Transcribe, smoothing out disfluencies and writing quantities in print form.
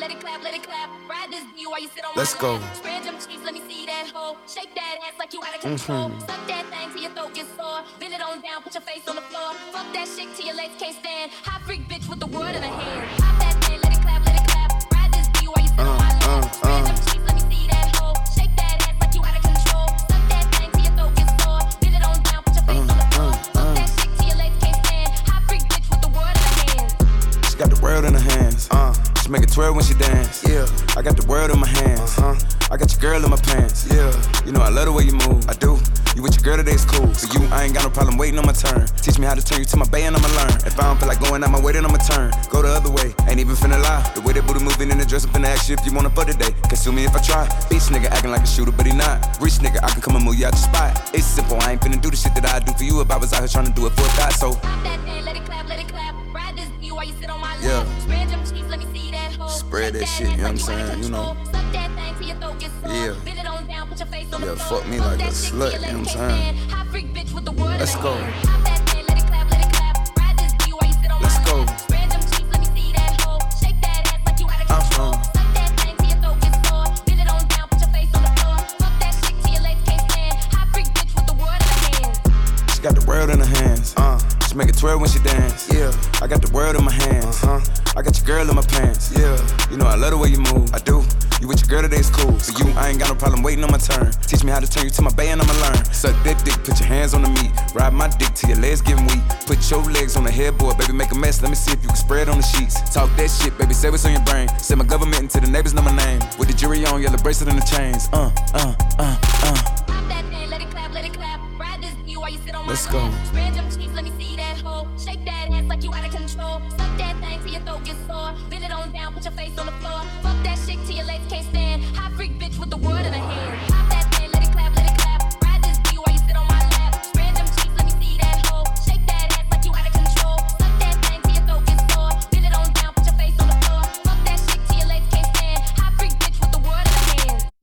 let it clap, let it clap. Ride this D while you sit on Let's my go. lap. Spread them cheeks, let me see that hoe. Shake that ass like you out of control. Suck that thing till your throat gets sore. Bend it on down, put your face on the floor. Fuck that shit till your legs can't stand. Hot freak bitch with the world in her hand. Pop that thing, let it clap, let it clap. Ride this D while you sit on my lap. Spread them cheeks, let me see that hoe. Shake that ass like you out of control. Suck that thing till your throat gets sore. Bend it on down, put your face on the floor. Fuck that shit till your legs can't stand. Hot freak bitch with the world in her hand. She got the world in her hands. She make it twirl when she dance. Yeah, I got the world in my hands. I got your girl in my pants. Yeah, you know I love the way you move. I do. You with your girl today is cool. For you, I ain't got no problem waiting on my turn. Teach me how to turn you to my bay and I'ma learn. If I don't feel like going out my way, then I'ma turn. Go the other way, ain't even finna lie. The way that booty moving in the dress, I'm finna ask you if you wanna fuck today. Consume me if I try. Bitch nigga acting like a shooter, but he not. Rich nigga, I can come and move you out the spot. It's simple, I ain't finna do the shit that I do for you if I was out here trying to do it for a thought. So pop that thing, let it clap, let it clap. Ride this D while you sit on my lap. Yeah. Spread them cheeks, let me see that hoe. Spread that Shake shit, you know what I'm ass like saying, you know. Suck that thing till your throat gets sore. Yeah. Bend it on down, put your face on Yeah, the floor. fuck me like a that shit till slut, your you know legs what I'm can't saying? stand. Hot freak bitch with the world in Let's her go. hand. Pop that thing, let it clap, let it clap. Ride this D while you sit on Let's my go. lap. Spread them cheeks, let me see that hoe. Shake that ass like you out of control. Suck that thing till your throat gets sore. Bend it on down, put your face on the floor. Fuck that shit till your legs can't stand. Hot freak bitch with the world in her hand. she got the world in her hands. She make it twirl when she dance. Yeah, I got the world in my hands. I got your girl in my pants. Yeah, you know I love the way you move. I do. You with your girl today is cool. For you, I ain't got no problem waiting on my turn. Teach me how to turn you to my bay and I'ma learn. Suck that dick, put your hands on the meat. Ride my dick till your legs getting weak. Put your legs on the headboard, baby, make a mess. Let me see if you can spread on the sheets. Talk that shit, baby, say what's on your brain. Send my government until the neighbors know my name. With the jury on, yellow bracelet and the chains. Pop that thing, let it clap, let it clap. Ride this D while you sit on my Let's lap. go. Spread them cheeks, let me see that hoe. Shake that ass like you out of control. Suck that thing till your throat gets sore. Bend it on down, put your face on the